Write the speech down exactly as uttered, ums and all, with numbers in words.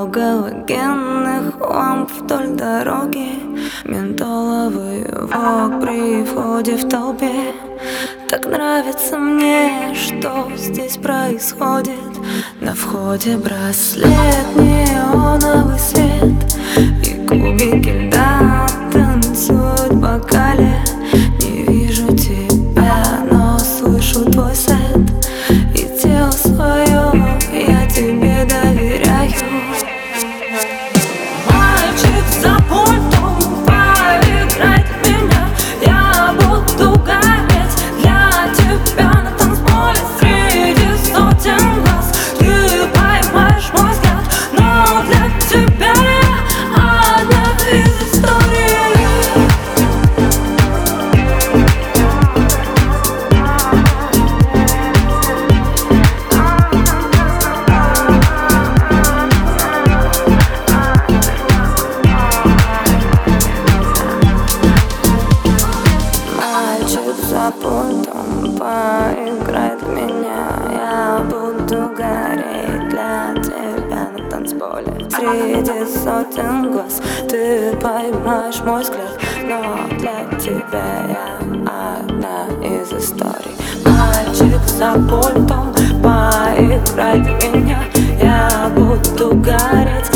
галогенных ламп вдоль дороги, ментоловый вок при входе в толпе. Так нравится мне, что здесь происходит. На входе браслет, неоновый свет и кубики льда танцуют в бокале. Не вижу тебя, но слышу твой сет, и тело свое я тебе доверяю. Мальчик за пультом, поиграй в меня, я буду гореть для тебя на танцполе среди сотен глаз. Ты поймаешь мой взгляд, но для тебя я одна из историй. За пультом поиграет в меня, я буду гореть для тебя на танцполе среди сотен глаз. Ты поймаешь мой взгляд, но для тебя я одна из историй. Мальчик за пультом поиграет в меня, я буду гореть